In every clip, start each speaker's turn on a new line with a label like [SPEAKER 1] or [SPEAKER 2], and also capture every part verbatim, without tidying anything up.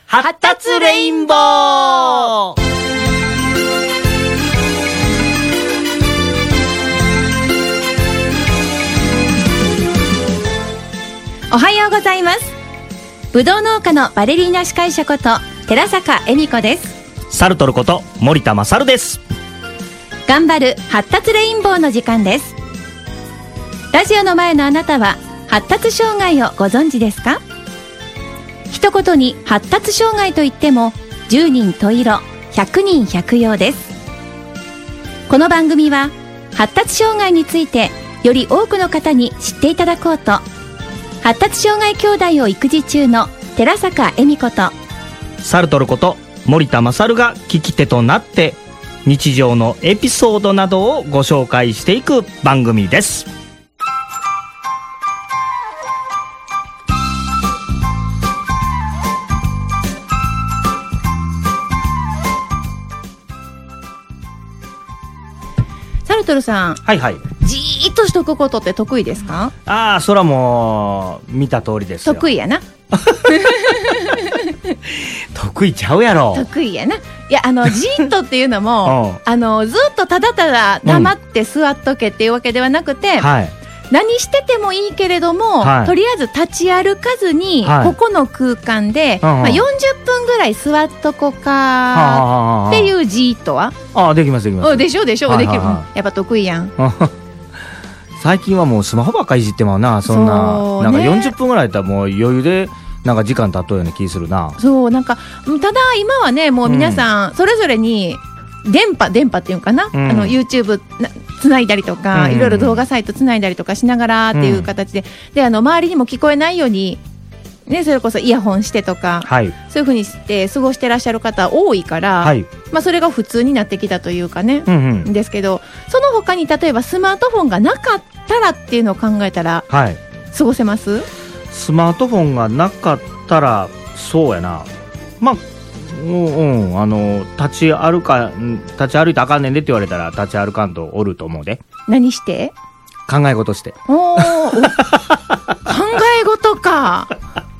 [SPEAKER 1] 発達レインボー。
[SPEAKER 2] おはようございます。ぶどう農家のバレリーナ司会者こと寺坂恵美子です。
[SPEAKER 1] サルトルこと森田勝です。
[SPEAKER 2] 頑張る発達レインボーの時間です。ラジオの前のあなたは発達障害をご存知ですか？一言に発達障害といってもじゅうにん十色ひゃくにん百葉です。この番組は発達障害についてより多くの方に知っていただこうと、発達障害兄弟を育児中の寺坂恵美子と
[SPEAKER 1] サルトルこと森田勝が聞き手となって日常のエピソードなどをご紹介していく番組です。
[SPEAKER 2] サルトルさん、
[SPEAKER 1] はいはい。
[SPEAKER 2] じーっとしとくことって得意ですか？
[SPEAKER 1] ああ、そらもう見た通りですよ。
[SPEAKER 2] 得意やな。
[SPEAKER 1] 得意ちゃうやろ。
[SPEAKER 2] 得意やな。いや、あのじーっとっていうのもあのずっとただただ黙って座っとけっていうわけではなくて、
[SPEAKER 1] はい、
[SPEAKER 2] 何しててもいいけれども、はい、とりあえず立ち歩かずに、はい、ここの空間で、まあ、よんじゅっぷんぐらい座っとこかっていうじーっとは、
[SPEAKER 1] ああ、できますできます。
[SPEAKER 2] でしょでしょ、
[SPEAKER 1] はいはいはい、
[SPEAKER 2] できる。やっぱ得意やん。
[SPEAKER 1] 最近はもうスマホばっかりいじってまうな。そんな、なんかよんじゅっぷんぐらいやったらもう余裕でなんか時間経っとるような気するな。そう、なんか
[SPEAKER 2] ただ今はね、もう皆さんそれぞれに電波電波っていうかな、うん、あの YouTube つないだりとか、うん、いろいろ動画サイトつないだりとかしながらっていう形で、うん、であの周りにも聞こえないようにね、それこそイヤホンしてとか、はい、そういう風にして過ごしてらっしゃる方多いから、はい、まあ、それが普通になってきたというかね、うんうん、ですけど、その他に例えばスマートフォンがなかったらっていうのを考えたら、はい、過ごせます？
[SPEAKER 1] スマートフォンがなかったらそうやな、まあ、うんうん、あの立ち歩か立ち歩いてあかんねんでって言われたら立ち歩かんとおると思うで。
[SPEAKER 2] 何して？
[SPEAKER 1] 考え事して。
[SPEAKER 2] お考え事か。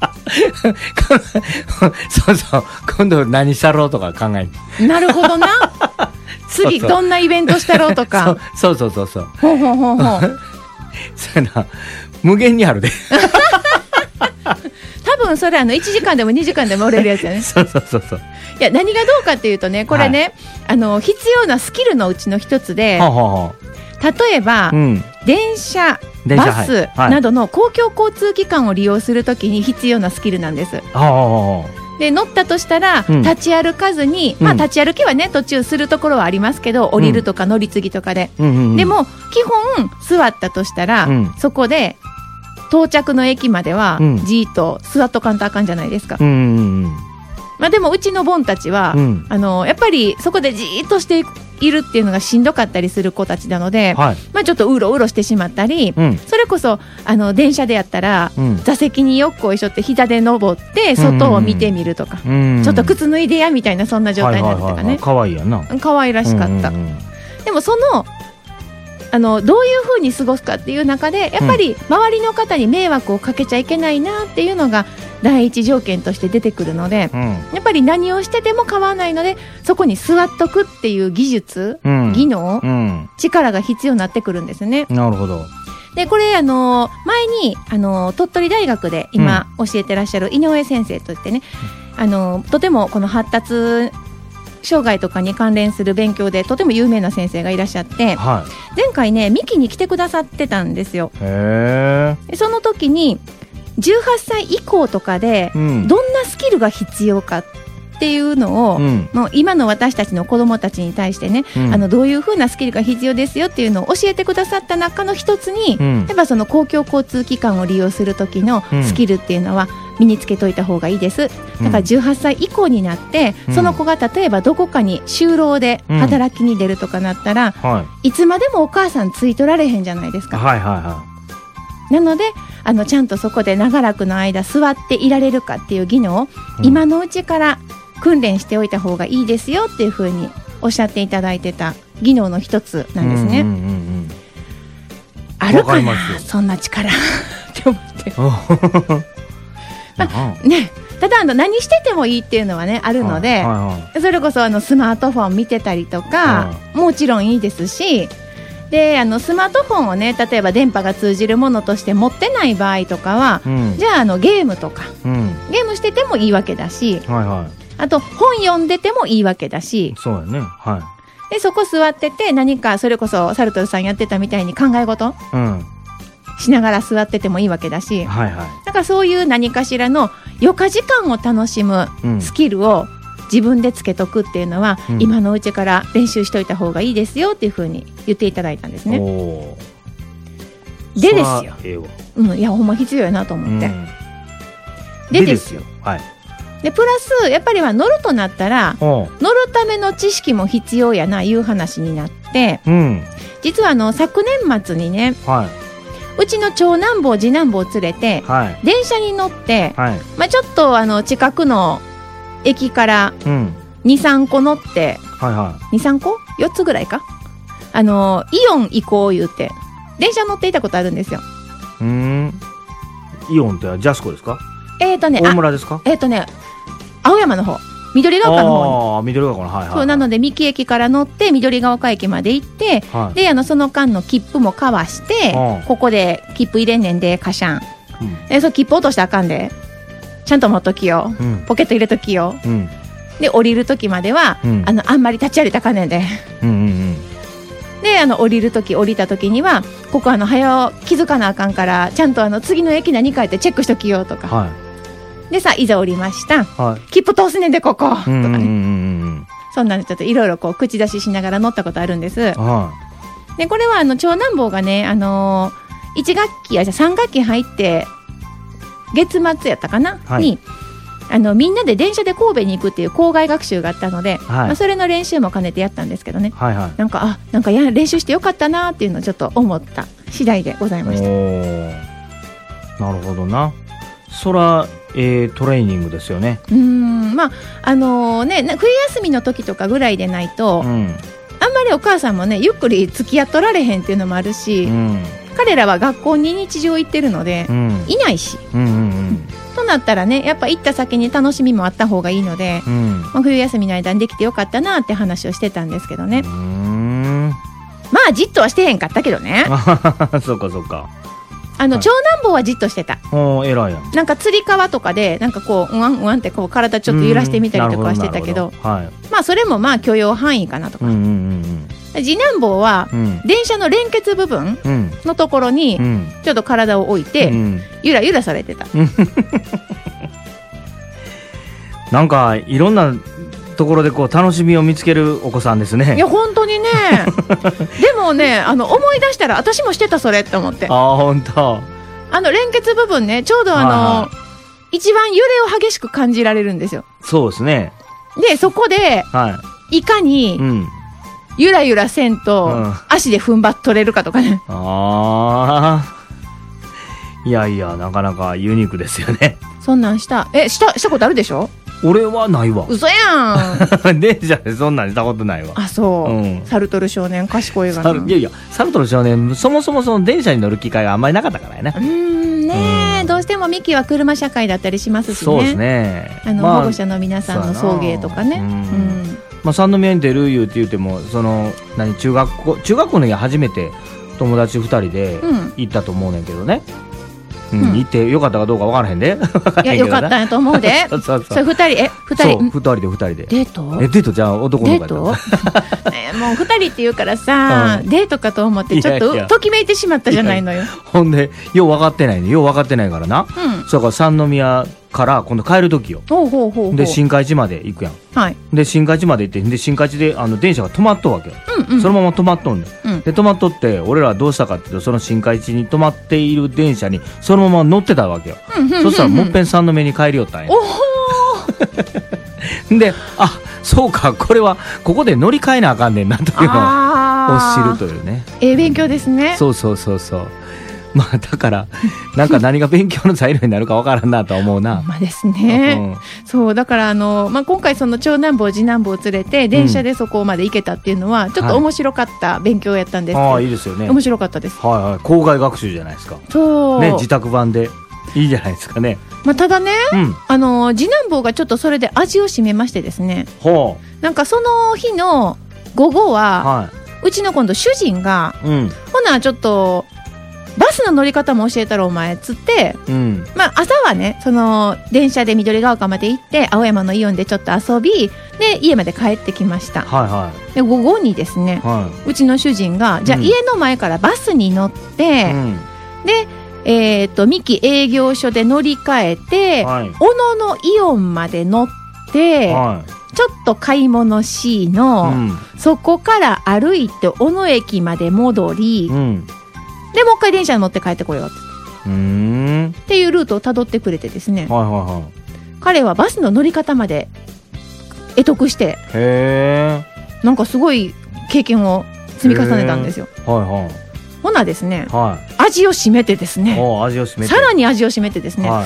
[SPEAKER 1] そうそう、今度何したろうとか考える。
[SPEAKER 2] なるほどな。次どんなイベントしたろうとか。
[SPEAKER 1] そうそうそうそう。
[SPEAKER 2] ほうほうほうほう。
[SPEAKER 1] そうやな、無限にあるで。
[SPEAKER 2] 多分それあのいちじかんでもにじかんでもおれるやつやね。
[SPEAKER 1] そうそうそうそう。
[SPEAKER 2] いや、何がどうかっていうとね、これね、はい、あの必要なスキルのうちの一つで、ははは例えば、うん、電車バスなどの公共交通機関を利用するときに必要なスキルなんです。で乗ったとしたら、うん、立ち歩かずに、まあ、立ち歩きはね途中するところはありますけど、降りるとか乗り継ぎとかで、うんうんうんうん、でも基本座ったとしたら、うん、そこで到着の駅までは、うん、じーっと座っとかんとあかんじゃないですか、うんうんうん、まあ、でもうちのボンたちは、うん、あのやっぱりそこでじーっとしていくいるっていうのがしんどかったりする子たちなので、はい、まあ、ちょっとうろうろしてしまったり、うん、それこそあの電車でやったら、うん、座席によっこいしょって膝で登って外を見てみるとか、うん、ちょっと靴脱いでやみたいな、そんな状態になるとかね。
[SPEAKER 1] かわいいやな。
[SPEAKER 2] かわいらしかった、うんうんうん、でもそのあのどういうふうに過ごすかっていう中でやっぱり周りの方に迷惑をかけちゃいけないなっていうのが第一条件として出てくるので、うん、やっぱり何をしてても構わないのでそこに座っとくっていう技術、うん、技能、うん、力が必要になってくるんですね。
[SPEAKER 1] なるほど。
[SPEAKER 2] でこれあの前にあの鳥取大学で今教えてらっしゃる井上先生といってね、うん、あのとてもこの発達障害とかに関連する勉強でとても有名な先生がいらっしゃって、はい、前回ねミキに来てくださってたんですよ。へー。その時にじゅうはっさい以降とかでどんなスキルが必要かっていうのを、うん、もう今の私たちの子どもたちに対してね、うん、あのどういうふうなスキルが必要ですよっていうのを教えてくださった中の一つに、うん、やっぱその公共交通機関を利用する時のスキルっていうのは身につけといた方がいいです。だからじゅうはっさい以降になって、うん、その子が例えばどこかに就労で働きに出るとかなったら、うん、はい、いつまでもお母さんついとられへんじゃないですか。はいはいはい。なのであのちゃんとそこで長らくの間座っていられるかっていう技能を、うん、今のうちから訓練しておいた方がいいですよっていうふうにおっしゃっていただいてた技能の一つなんですね。うんうんうんうん、あるかなそんな力って思ってまあね、 ただあの何しててもいいっていうのはねあるので、
[SPEAKER 1] はいはいはい、
[SPEAKER 2] それこそあのスマートフォン見てたりとか、うん、もちろんいいですし、であのスマートフォンをね例えば電波が通じるものとして持ってない場合とかは、うん、じゃあ、あのゲームとか、うん、ゲームしててもいいわけだし、はいはい、あと本読んでてもいいわけだし、
[SPEAKER 1] そうやね、はい、
[SPEAKER 2] でそこ座ってて何かそれこそサルトルさんやってたみたいに考え事、うん、しながら座っててもいいわけだし、はいはい、だからそういう何かしらの余暇時間を楽しむスキルを自分でつけとくっていうのは、うん、今のうちから練習しといた方がいいですよっていうふうに言っていただいたんですね。おでですよ、ええわ、うん、いやほんま必要やなと思って、うん、でですよ、はい、でプラスやっぱりは乗るとなったら乗るための知識も必要やないう話になって、うん、実はあの昨年末にね、はい、うちの長男坊次男坊を連れて、はい、電車に乗って、はい、まあ、ちょっとあの近くの駅からにさんこ乗って、はいはい、にさんこよっつぐらいかあのイオン行こう言うて電車乗っていたことあるんですよ。
[SPEAKER 1] うーん、イオンってジャスコですか？
[SPEAKER 2] えーとね、
[SPEAKER 1] 大村ですか？
[SPEAKER 2] えーとね青山の方、緑ヶ丘の方に。
[SPEAKER 1] あ、緑ヶ丘の、はいはいはい、
[SPEAKER 2] そうなので三木駅から乗って緑ヶ丘駅まで行って、はい、であのその間の切符も交わして、ここで切符入れんねんでカシャン、うん、でその切符落としたらあかんでちゃんと持っときよ、うん、ポケット入れときよ、うん、で降りる時までは、うん、あのあんまり立ち歩いたらあかんねんで、うんうんうん、であの降りる時降りた時にはここあの早気づかなあかんからちゃんとあの次の駅何かってチェックしときよとか、はい、でさいざ降りました、はい、切符通すねんでここ、うんうんうんうん、そんなのちょっといろいろこう口出ししながら乗ったことあるんです、はい、でこれはあの長男坊がね、あのー、いち学期やじゃさん学期入って月末やったかな、はい、にあのみんなで電車で神戸に行くっていう校外学習があったので、はい、まあ、それの練習も兼ねてやったんですけどね、はいはい、なんかあなんかや練習してよかったなっていうのをちょっと思った次第でございました。
[SPEAKER 1] なるほどな、そら、えー、トレーニングですよね。
[SPEAKER 2] うーん、まああのー、ね冬休みの時とかぐらいでないと、うん、あんまりお母さんもねゆっくり付き合っとられへんっていうのもあるし、うん、彼らは学校に日常行ってるので、うん、いないし、うんうんうん、となったらねやっぱ行った先に楽しみもあった方がいいので、うん、まあ、冬休みの間にできてよかったなって話をしてたんですけどね。うーん、まあじっとはしてへんかったけどね
[SPEAKER 1] そうかそうか、
[SPEAKER 2] あの、はい、長男坊はじっとしてた。
[SPEAKER 1] おー、偉いやん。
[SPEAKER 2] なんかつり革とかでなんかこううわんうわんってこう体ちょっと揺らしてみたりとかはしてたけど、はい、まあそれもまあ許容範囲かなとか、うんうんうんうん、次男坊は、うん、電車の連結部分のところにちょっと体を置いて、うん、ゆらゆらされてた
[SPEAKER 1] なんかいろんなところでこう楽しみを見つけるお子さんですね。
[SPEAKER 2] いや本当にねでもねあの思い出したら私もしてたそれって思って、
[SPEAKER 1] あ本当、
[SPEAKER 2] あの連結部分ねちょうどあの、はいはい、一番揺れを激しく感じられるんですよ。
[SPEAKER 1] そうですね。で
[SPEAKER 2] そこで、はい、いかに、うん、ゆらゆらせんと、うん、足で踏ん張っとれるかとかね。あ
[SPEAKER 1] あ、いやいやなかなかユニークですよね。
[SPEAKER 2] そんなんしたえしたしたことあるでしょ？
[SPEAKER 1] 俺はないわ。
[SPEAKER 2] 嘘や
[SPEAKER 1] ん電車でそんなんしたことないわ。
[SPEAKER 2] あそう、うん、サルトル少年賢いがな。
[SPEAKER 1] いやいやサルトル少年そもそもその電車に乗る機会があんまりなかったからやね。
[SPEAKER 2] うーんね、うん、どうしてもミキは車社会だったりしますしね。
[SPEAKER 1] そうですね、
[SPEAKER 2] あの、まあ、保護者の皆さんの送迎とかね、うん、うん、
[SPEAKER 1] まあ、三宮に出る言うて言うてもその何中学校中学校の時は初めて友達ふたりで行ったと思うねんけどね、うんうん、行ってよかったかどうか分からへんで
[SPEAKER 2] いやよかったんやと思うでそうそうそう、それふたりえふたり
[SPEAKER 1] そうふたりでふたりで
[SPEAKER 2] デート
[SPEAKER 1] えデートじゃあ男の子やった
[SPEAKER 2] デートえもうふたりって言うからさ、うん、デートかと思ってちょっとときめいてしまったじゃないのよ。いやいや
[SPEAKER 1] ほんでよう分かってないねよう分かってないからな、うん、そうから三宮から今度帰る時よ。ほうほうほうほうで新海地まで行くやん、はい、で新海地まで行ってで新海地であの電車が止まっとるわけよ、うんうん、そのまま止まっとんねん、うん、で止まっとって俺らはどうしたかっていうとその新海地に止まっている電車にそのまま乗ってたわけよ、うんうんうんうん、そしたらもっぺん三宮に帰りよったんや。おほであそうかこれはここで乗り換えなあかんねんなというのを知るというね。
[SPEAKER 2] ええ勉強ですね。
[SPEAKER 1] そうそうそうそう、まあだからなんか何が勉強の材料になるかわからんなとは思うな。
[SPEAKER 2] まあですね、うん、そうだからあの、まあ、今回その長男坊次男坊を連れて電車でそこまで行けたっていうのはちょっと面白かった勉強やったんですけど、はい、あいいですよね。面白かったです。
[SPEAKER 1] はいはい、校外学習じゃないですか。そう、ね、自宅版でいいじゃないですかね。
[SPEAKER 2] まあ、ただね、うん、あの次男坊がちょっとそれで味を占めましてですね、ほうなんかその日の午後は、はい、うちの今度主人が、うん、ほなちょっとバスの乗り方も教えたらお前っつって、うんまあ、朝はねその電車で緑ヶ丘まで行って青山のイオンでちょっと遊びで家まで帰ってきました、はいはい、で午後にですね、はい、うちの主人がじゃあ家の前からバスに乗って、うん、でえー、と三木営業所で乗り換えて、はい、小野のイオンまで乗って、はい、ちょっと買い物しの、うん、そこから歩いて小野駅まで戻り、うん、でもう一回電車に乗って帰ってこようって、うーんっていうルートをたどってくれてですね、はいはいはい、彼はバスの乗り方まで得得してへなんかすごい経験を積み重ねたんですよ。はいはいほなですね、はい、味を占めてですね味を占めてさらに味を占めてですね、はい、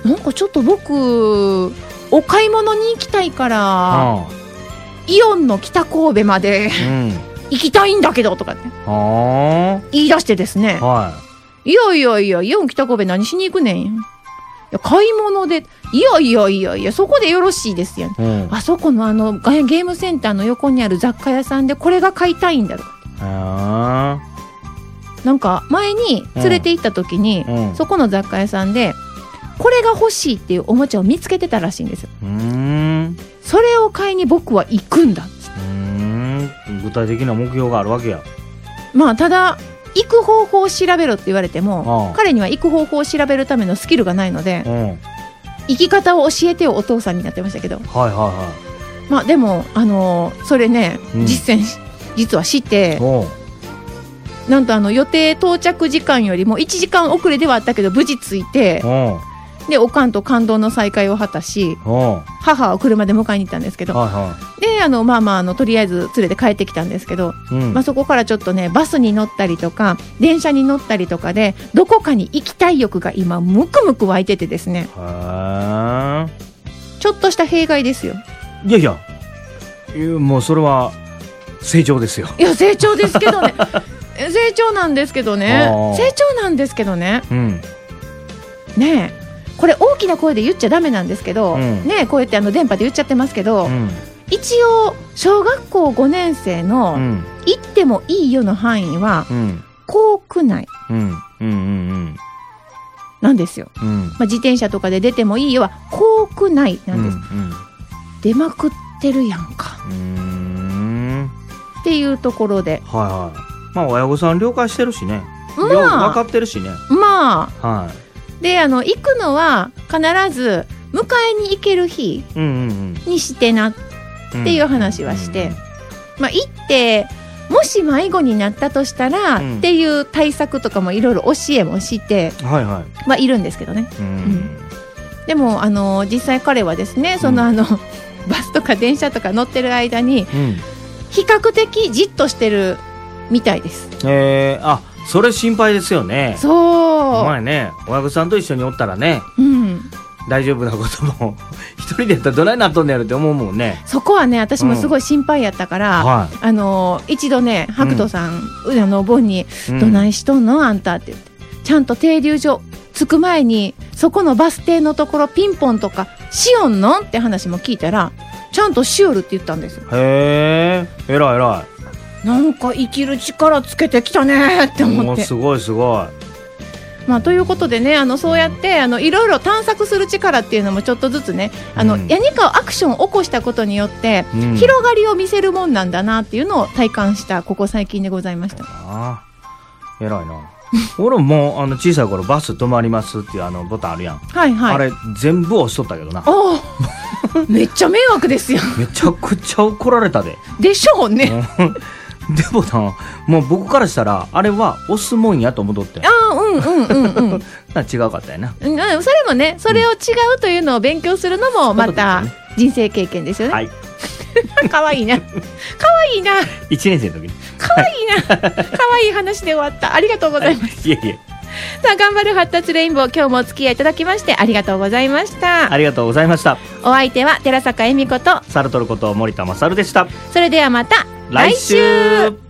[SPEAKER 2] なんかちょっと僕お買い物に行きたいから、はあ、イオンの北神戸まで、うん、行きたいんだけどとかって、はあ、言い出してですね、はい、いやいやいやイオン北神戸何しに行くねんいや買い物でいやいやいやいやそこでよろしいですよ、うん、あそこのあのゲームセンターの横にある雑貨屋さんでこれが買いたいんだとかって、はあなんか前に連れて行った時に、うんうん、そこの雑貨屋さんでこれが欲しいっていうおもちゃを見つけてたらしいんですよ。うーんそれを買いに僕は行くんだっつって。うーん
[SPEAKER 1] 具体的な目標があるわけや。
[SPEAKER 2] まあただ行く方法を調べろって言われても彼には行く方法を調べるためのスキルがないので、うん、行き方を教えてよお父さんになってましたけど、はいはいはい、まあでもあのー、それね、うん、実践実はしてなんとあの予定到着時間よりもいちじかん遅れではあったけど無事着いてでおかんと感動の再会を果たし母を車で迎えに行ったんですけど、はいはい、であのまあまああのとりあえず連れて帰ってきたんですけど、うんまあ、そこからちょっとねバスに乗ったりとか電車に乗ったりとかでどこかに行きたい欲が今ムクムク湧いててですねはちょっとした弊害ですよ。
[SPEAKER 1] いやいやもうそれは成長ですよ。
[SPEAKER 2] いや成長ですけどね成長なんですけどね成長なんですけどね、うん、ねえこれ大きな声で言っちゃダメなんですけど、うん、ねえこうやってあの電波で言っちゃってますけど、うん、一応小学校ごねん生の、うん、行ってもいいよの範囲は、うん、校区内、うんうんうんうん、なんですよ、うんまあ、自転車とかで出てもいいよは校区内なんです、うんうん、出まくってるやんかうーんっていうところではいはい
[SPEAKER 1] まあ、親御さん了解してるしね、まあ、分かってるしね
[SPEAKER 2] まあ、はい、であの行くのは必ず迎えに行ける日にしてなっていう話はして、うんうんうんまあ、行ってもし迷子になったとしたら、うん、っていう対策とかもいろいろ教えもして、はいはいまあ、いるんですけどね、うんうん、でもあの実際彼はですねそのあの、うん、バスとか電車とか乗ってる間に、うん、比較的じっとしてるみたいです。
[SPEAKER 1] えー、あそれ心配ですよね。
[SPEAKER 2] そうお
[SPEAKER 1] 前ね親御さんと一緒におったらね、うん、大丈夫なことも一人でやったらどないなっとんねやろって思うもんね。
[SPEAKER 2] そこはね私もすごい心配やったから、うんはい、あの一度ね白人さん、うん、あの盆に、うん、どないしとんのあんたって言ってちゃんと停留所着く前にそこのバス停のところピンポンとかしよんのって話も聞いたらちゃんとしよるって言ったんですよ。
[SPEAKER 1] へえ偉い偉い
[SPEAKER 2] なんか生きる力つけてきたねって思って
[SPEAKER 1] すごいすごい、
[SPEAKER 2] まあ、ということでねあのそうやってあのいろいろ探索する力っていうのもちょっとずつねあの、うん、何かアクションを起こしたことによって、うん、広がりを見せるもんなんだなっていうのを体感したここ最近でございました。
[SPEAKER 1] あ偉いな俺もあの小さい頃バス止まりますっていうあのボタンあるやん、はいはい、あれ全部押しとったけどな
[SPEAKER 2] めっちゃ迷惑ですよ
[SPEAKER 1] めちゃくちゃ怒られたで
[SPEAKER 2] でしょうね
[SPEAKER 1] でもなもう僕からしたらあれは押すもんやと思っとって
[SPEAKER 2] ああうんうんうんうん
[SPEAKER 1] 違うかったやな、
[SPEAKER 2] うん、それもねそれを違うというのを勉強するのもまた人生経験ですよね、はいかわいいなかわいいない
[SPEAKER 1] ちねん生の時に
[SPEAKER 2] かわいいなかわいい話で終わったありがとうございます、
[SPEAKER 1] はい、いえいえ
[SPEAKER 2] さあ頑張る発達レインボー今日もお付き合いいただきましてありがとうございました。
[SPEAKER 1] ありがとうございました。
[SPEAKER 2] お相手は寺坂恵美子と
[SPEAKER 1] サルトルこと森田勝でした。
[SPEAKER 2] それではまた来週。